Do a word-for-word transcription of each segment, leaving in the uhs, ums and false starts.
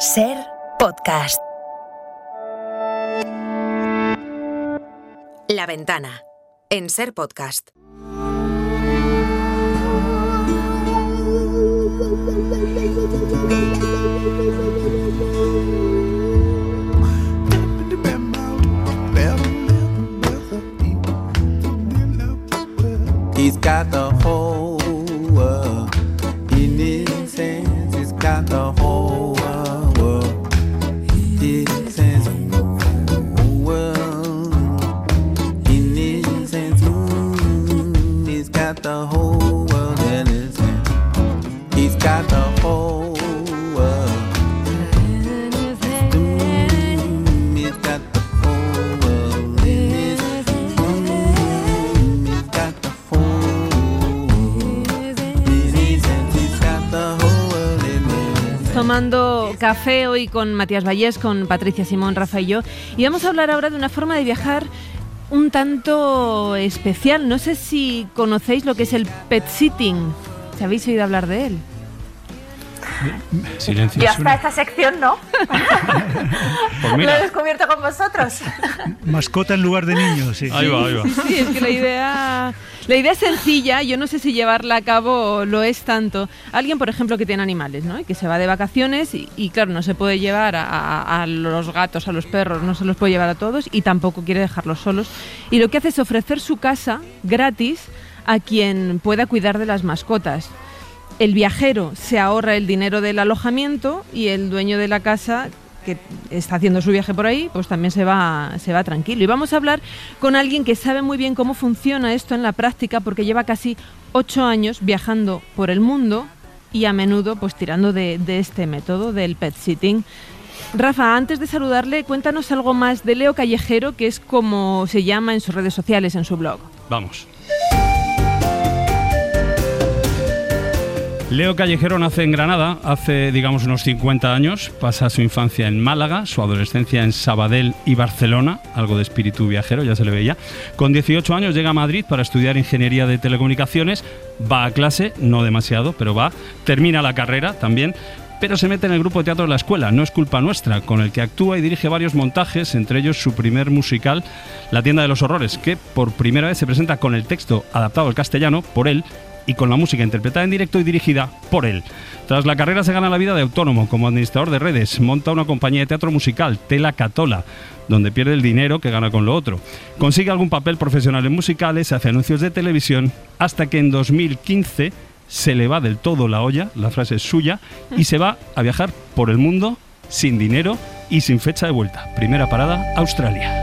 Ser Podcast. La Ventana, en Ser Podcast. He's got the whole world in his hands. He's got the whole world in his hands. Whole world in his hands. Mm, he's got the whole world in his hands. He's got the whole world in his hands. Mm, he's got the whole world in his hands. Mm, he's got the Tomando café hoy con Matías Vallés, con Patricia Simón, Rafa y yo, y vamos a hablar ahora de una forma de viajar un tanto especial. No sé si conocéis lo que es el pet sitting. ¿Se habéis oído hablar de él? Silencio. Yo hasta esta sección no. Pues mira. Lo he descubierto con vosotros. Mascota en lugar de niños, sí. Ahí va, ahí va. Sí, es que la idea, la idea es sencilla. Yo no sé si llevarla a cabo lo es tanto. Alguien, por ejemplo, que tiene animales, ¿no? Y que se va de vacaciones y, y claro, no se puede llevar a, a, a los gatos, a los perros, no se los puede llevar a todos y tampoco quiere dejarlos solos. Y lo que hace es ofrecer su casa gratis a quien pueda cuidar de las mascotas. El viajero se ahorra el dinero del alojamiento y el dueño de la casa, que está haciendo su viaje por ahí, pues también se va, se va tranquilo. Y vamos a hablar con alguien que sabe muy bien cómo funciona esto en la práctica, porque lleva casi ocho años viajando por el mundo y a menudo pues tirando de, de este método del pet sitting. Rafa, antes de saludarle, cuéntanos algo más de Leo Callejero, que es como se llama en sus redes sociales, en su blog. Vamos. Leo Callejero nace en Granada hace, digamos, unos cincuenta años. Pasa su infancia en Málaga, su adolescencia en Sabadell y Barcelona, algo de espíritu viajero, ya se le veía. Con dieciocho años llega a Madrid para estudiar Ingeniería de Telecomunicaciones. Va a clase, no demasiado, pero va. Termina la carrera también, pero se mete en el grupo de teatro de la escuela, No es culpa nuestra, con el que actúa y dirige varios montajes, entre ellos su primer musical, La tienda de los horrores, que por primera vez se presenta con el texto adaptado al castellano por él, y con la música interpretada en directo y dirigida por él. Tras la carrera se gana la vida de autónomo como administrador de redes, monta una compañía de teatro musical, Tela Catola, donde pierde el dinero que gana con lo otro. Consigue algún papel profesional en musicales, hace anuncios de televisión, hasta que en dos mil quince se le va del todo la olla, la frase es suya, y se va a viajar por el mundo sin dinero y sin fecha de vuelta. Primera parada, Australia.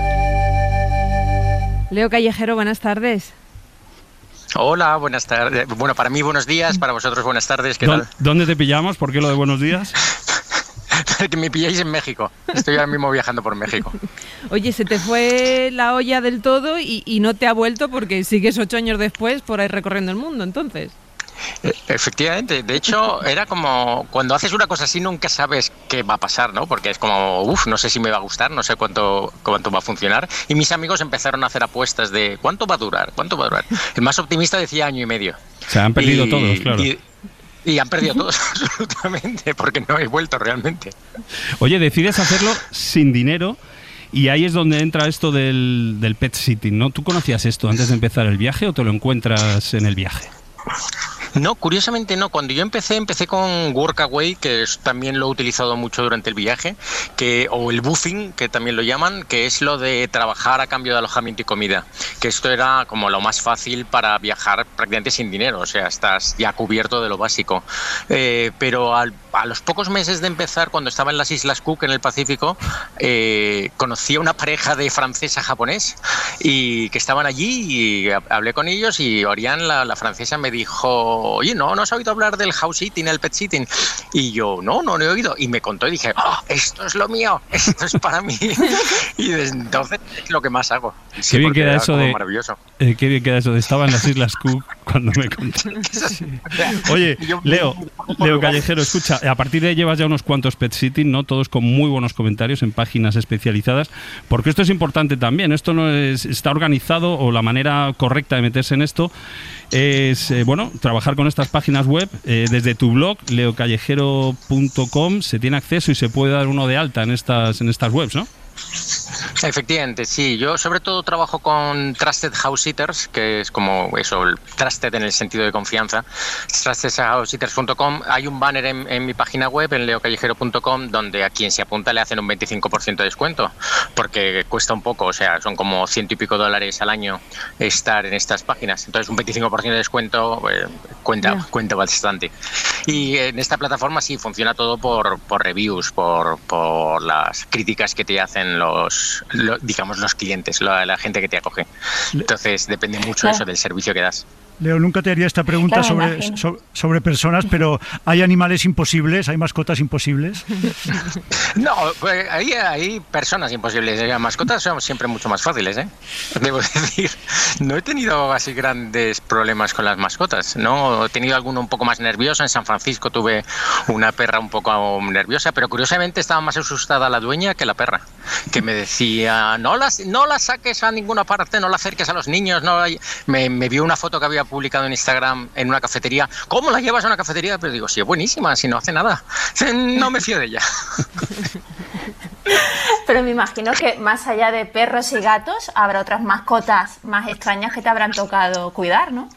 Leo Callejero, buenas tardes. Hola, buenas tardes. Bueno, para mí buenos días, para vosotros buenas tardes. ¿Qué tal? ¿Dónde te pillamos? ¿Por qué lo de buenos días? Que me pilláis en México. Estoy ahora mismo viajando por México. Oye, se te fue la olla del todo y, y no te ha vuelto porque sigues ocho años después por ahí recorriendo el mundo, entonces. Efectivamente, de hecho era como cuando haces una cosa así nunca sabes qué va a pasar, ¿no? Porque es como, uff, no sé si me va a gustar, no sé cuánto, cuánto va a funcionar. Y mis amigos empezaron a hacer apuestas de ¿cuánto va a durar? ¿Cuánto va a durar? El más optimista decía año y medio. Se han perdido y, todos, claro. Y, y han perdido todos, absolutamente, porque no he vuelto realmente. Oye, decides hacerlo sin dinero. Y ahí es donde entra esto del, del pet sitting, ¿no? ¿Tú conocías esto antes de empezar el viaje o te lo encuentras en el viaje? No, curiosamente no. Cuando yo empecé, empecé con Workaway, que es, también lo he utilizado mucho durante el viaje, que o el buffing, que también lo llaman, que es lo de trabajar a cambio de alojamiento y comida. Que esto era como lo más fácil para viajar prácticamente sin dinero, o sea, estás ya cubierto de lo básico. Eh, pero al, a los pocos meses de empezar, cuando estaba en las Islas Cook, en el Pacífico, eh, conocí a una pareja de francesa-japonés y que estaban allí y hablé con ellos y Orián, la, la francesa, me dijo: oye, ¿no, ¿no has oído hablar del house sitting, el pet sitting? Y yo, no, no, no he oído. Y me contó y dije, oh, esto es lo mío, esto es para mí. Y desde entonces es lo que más hago. Sí, qué bien queda eso de... maravilloso. Eh, qué bien queda eso de estaba en las Islas Cook cuando me conté. Oye, Leo, Leo Callejero, escucha, a partir de ahí llevas ya unos cuantos pet sitting, ¿no? Todos con muy buenos comentarios en páginas especializadas, porque esto es importante también. Esto no es, está organizado, o la manera correcta de meterse en esto es, eh, bueno, trabajar con estas páginas web. Eh, desde tu blog, leo callejero punto com, se tiene acceso y se puede dar uno de alta en estas, en estas webs, ¿no? Efectivamente, sí. Yo sobre todo trabajo con Trusted House Sitters, que es como eso, el trusted en el sentido de confianza. trusted house sitters punto com. Hay un banner en, en mi página web, en leo callejero punto com, donde a quien se apunta le hacen un veinticinco por ciento de descuento, porque cuesta un poco, o sea, son como ciento y pico dólares al año estar en estas páginas. Entonces un veinticinco por ciento de descuento eh, cuenta, yeah. cuenta bastante. Y en esta plataforma sí funciona todo por, por reviews, por, por las críticas que te hacen los, los digamos, los clientes, la, la gente que te acoge. Entonces depende mucho claro. eso del servicio que das. Leo, nunca te haría esta pregunta claro, sobre, so, sobre personas, pero ¿hay animales imposibles? ¿Hay mascotas imposibles? No, pues hay, hay personas imposibles. Las mascotas son siempre mucho más fáciles, ¿eh? Debo decir, no he tenido así grandes problemas con las mascotas, ¿no? He tenido alguno un poco más nervioso. En San Francisco tuve una perra un poco nerviosa, pero curiosamente estaba más asustada la dueña que la perra, que me decía, no la, no la saques a ninguna parte, no la acerques a los niños. No la... me, me vio una foto que había publicado en Instagram en una cafetería. ¿Cómo la llevas a una cafetería? Pero digo, sí, es buenísima, si no hace nada. No me fío de ella. Pero me imagino que más allá de perros y gatos, habrá otras mascotas más extrañas que te habrán tocado cuidar, ¿no?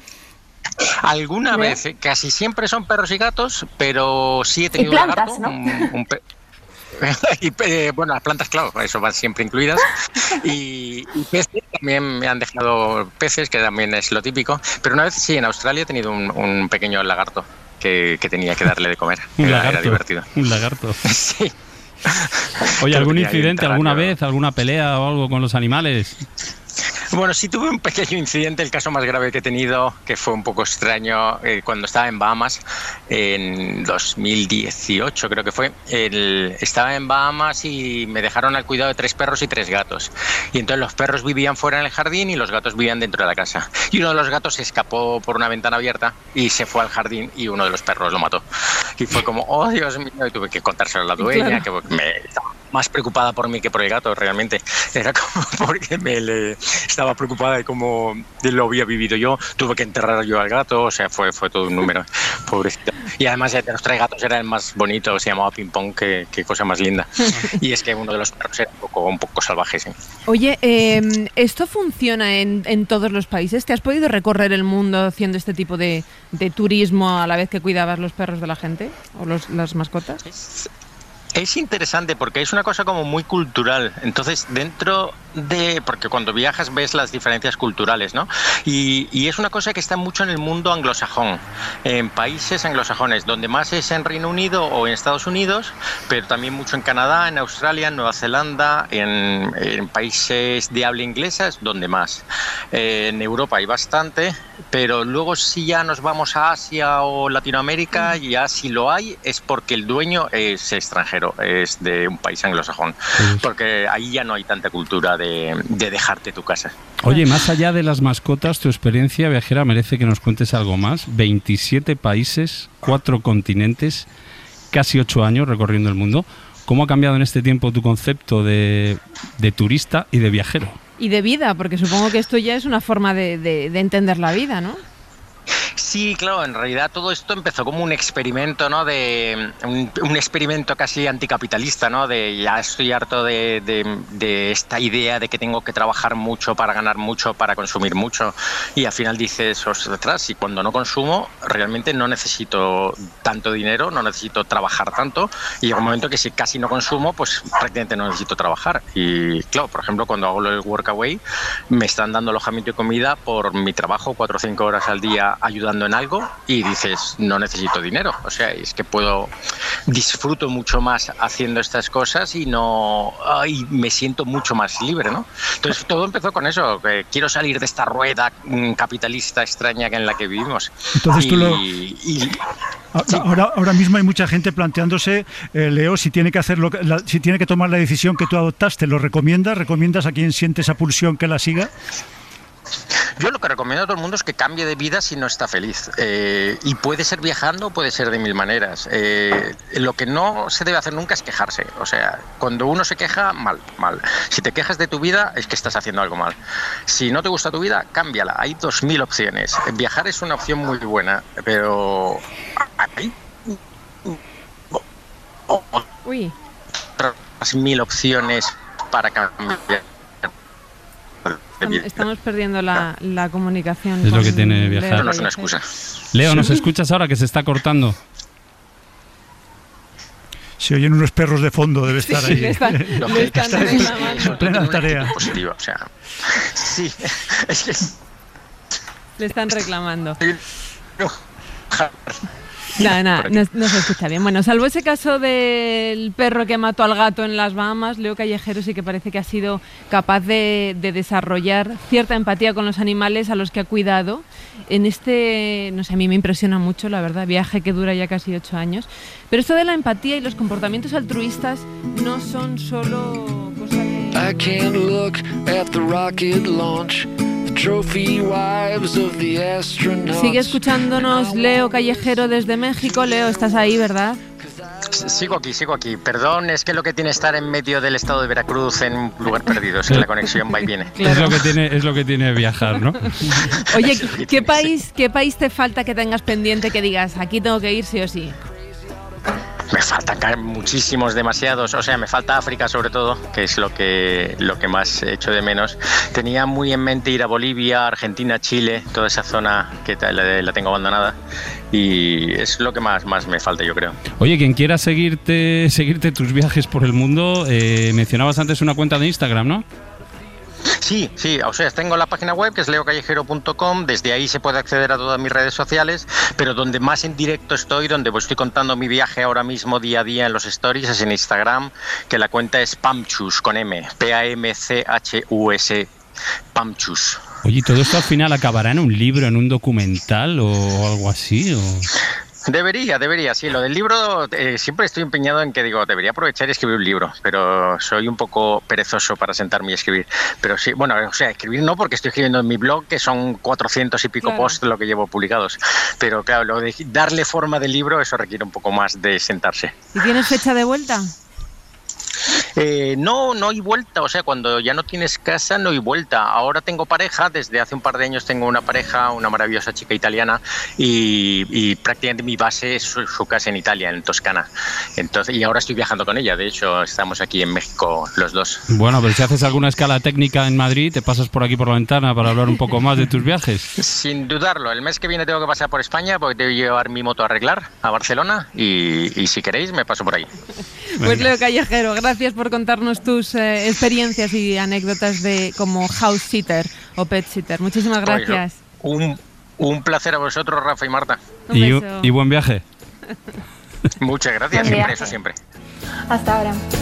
Alguna ¿Ve? vez, casi siempre son perros y gatos, pero sí he tenido y plantas, un lagarto, ¿no? un, un pe- y, eh, bueno, las plantas, claro, eso van siempre incluidas. Y, y peces, también me han dejado peces, que también es lo típico. Pero una vez sí, en Australia he tenido un, un pequeño lagarto que, que tenía que darle de comer. Un era, lagarto, era divertido. Un lagarto. Sí. Oye, ¿algún incidente alguna vez, alguna pelea o algo con los animales? Bueno, sí tuve un pequeño incidente, el caso más grave que he tenido, que fue un poco extraño, eh, cuando estaba en Bahamas, en dos mil dieciocho creo que fue. El, estaba en Bahamas y me dejaron al cuidado de tres perros y tres gatos. Y entonces los perros vivían fuera en el jardín y los gatos vivían dentro de la casa. Y uno de los gatos se escapó por una ventana abierta y se fue al jardín y uno de los perros lo mató. Y fue como, oh Dios mío, y tuve que contárselo a la dueña, claro. que me estaba más preocupada por mí que por el gato, realmente. Era como porque me le... estaba preocupada de cómo lo había vivido yo, tuve que enterrar yo al gato, o sea, fue, fue todo un número, pobrecito. Y además de los tres gatos era el más bonito, se llamaba Ping Pong, qué, qué cosa más linda. Y es que uno de los perros era un poco, un poco salvaje, sí. Oye, eh, ¿esto funciona en, en todos los países? ¿Te has podido recorrer el mundo haciendo este tipo de, de turismo a la vez que cuidabas los perros de la gente o los, las mascotas? Es... Es interesante porque es una cosa como muy cultural. Entonces, dentro de... Porque cuando viajas ves las diferencias culturales, ¿no? Y, y es una cosa que está mucho en el mundo anglosajón, en países anglosajones, donde más es en Reino Unido o en Estados Unidos, pero también mucho en Canadá, en Australia, en Nueva Zelanda, en, en países de habla inglesa es donde más. Eh, en Europa hay bastante, pero luego si ya nos vamos a Asia o Latinoamérica, ya si lo hay es porque el dueño es extranjero. Es de un país anglosajón, porque ahí ya no hay tanta cultura de, de dejarte tu casa. Oye, más allá de las mascotas, tu experiencia viajera merece que nos cuentes algo más. veintisiete países, cuatro continentes, casi ocho años recorriendo el mundo. ¿Cómo ha cambiado en este tiempo tu concepto de, de turista y de viajero? Y de vida, porque supongo que esto ya es una forma de, de, de entender la vida, ¿no? Sí, claro, en realidad todo esto empezó como un experimento, ¿no? De un, un experimento casi anticapitalista, ¿no? De ya estoy harto de, de, de esta idea de que tengo que trabajar mucho para ganar mucho, para consumir mucho, y al final dices, ostras, y cuando no consumo realmente no necesito tanto dinero, no necesito trabajar tanto, y llega un momento que si casi no consumo, pues prácticamente no necesito trabajar. Y claro, por ejemplo, cuando hago el Workaway me están dando alojamiento y comida por mi trabajo, cuatro o cinco horas al día ayudando en algo, y dices, no necesito dinero, o sea, es que puedo, disfruto mucho más haciendo estas cosas y no, ay, me siento mucho más libre, ¿no? Entonces todo empezó con eso, que quiero salir de esta rueda capitalista extraña en la que vivimos. Entonces y, tú lo... Y, sí. Ahora, ahora mismo hay mucha gente planteándose, eh, Leo, si tiene que hacerlo, la, si tiene que tomar la decisión que tú adoptaste, ¿lo recomiendas? ¿Recomiendas a quien siente esa pulsión que la siga? Yo lo que recomiendo a todo el mundo es que cambie de vida si no está feliz. Eh, y puede ser viajando, puede ser de mil maneras. Eh, lo que no se debe hacer nunca es quejarse. O sea, cuando uno se queja, mal, mal. Si te quejas de tu vida, es que estás haciendo algo mal. Si no te gusta tu vida, cámbiala. Hay dos mil opciones. Viajar es una opción muy buena, pero hay Uy. otras mil opciones para cambiar. Estamos, estamos perdiendo la, la comunicación. Es lo que tiene viajar. Leo, no es una excusa. Leo, ¿nos escuchas ahora que se está cortando? Se oyen unos perros de fondo, debe estar sí, ahí. Le están, lo le que están está en plena tarea. Positiva, o sea, sí, es que le están reclamando. no. Nada, nada, no, no se escucha bien. Bueno, salvo ese caso del perro que mató al gato en las Bahamas, Leo Callejero sí que parece que ha sido capaz de, de desarrollar cierta empatía con los animales a los que ha cuidado. En este, no sé, a mí me impresiona mucho, la verdad, viaje que dura ya casi ocho años. Pero esto de la empatía y los comportamientos altruistas no son solo cosas de... I can't look at the rocket launch. Sigue escuchándonos Leo Callejero desde México. Leo, estás ahí, ¿verdad? Sigo aquí, sigo aquí. Perdón, es que lo que tiene estar en medio del estado de Veracruz en un lugar perdido, es que la conexión va y viene. Claro. Es lo que tiene, es lo que tiene viajar, ¿no? Oye, ¿qué país, ¿qué país te falta que tengas pendiente que digas, aquí tengo que ir sí o sí? Me faltan muchísimos, demasiados. O sea, me falta África sobre todo, que es lo que lo que más echo de menos. Tenía muy en mente ir a Bolivia, Argentina, Chile, toda esa zona que la, la tengo abandonada. Y es lo que más, más me falta, yo creo. Oye, quien quiera seguirte, seguirte tus viajes por el mundo, eh, mencionabas antes una cuenta de Instagram, ¿no? Sí, sí, o sea, tengo la página web que es leo callejero punto com, desde ahí se puede acceder a todas mis redes sociales, pero donde más en directo estoy, donde pues estoy contando mi viaje ahora mismo día a día en los stories, es en Instagram, que la cuenta es Pamchus, con M, P A M C H U S, Pamchus. Oye, ¿todo esto al final acabará en un libro, en un documental o algo así? ¿O? Debería, debería, sí. Lo del libro, eh, siempre estoy empeñado en que digo, debería aprovechar y escribir un libro, pero soy un poco perezoso para sentarme y escribir. Pero sí, bueno, o sea, escribir no, porque estoy escribiendo en mi blog, que son cuatrocientos y pico claro. posts lo que llevo publicados. Pero claro, lo de darle forma de libro, eso requiere un poco más de sentarse. ¿Y tienes fecha de vuelta? Eh, no, no hay vuelta, o sea, cuando ya no tienes casa no hay vuelta. Ahora tengo pareja, desde hace un par de años tengo una pareja, una maravillosa chica italiana y, y prácticamente mi base es su, su casa en Italia, en Toscana. Entonces, y ahora estoy viajando con ella, de hecho estamos aquí en México los dos. Bueno, pero si haces alguna escala técnica en Madrid, te pasas por aquí por la ventana para hablar un poco más de tus viajes. Sin dudarlo, el mes que viene tengo que pasar por España porque tengo que llevar mi moto a arreglar a Barcelona y, y si queréis me paso por ahí. Pues Leo Callejero, gracias por contarnos tus eh, experiencias y anécdotas de como house sitter o pet sitter. Muchísimas gracias. Pues, un, un placer a vosotros, Rafa y Marta. Un y, beso. y buen viaje. Muchas gracias, siempre, eso siempre. Hasta ahora.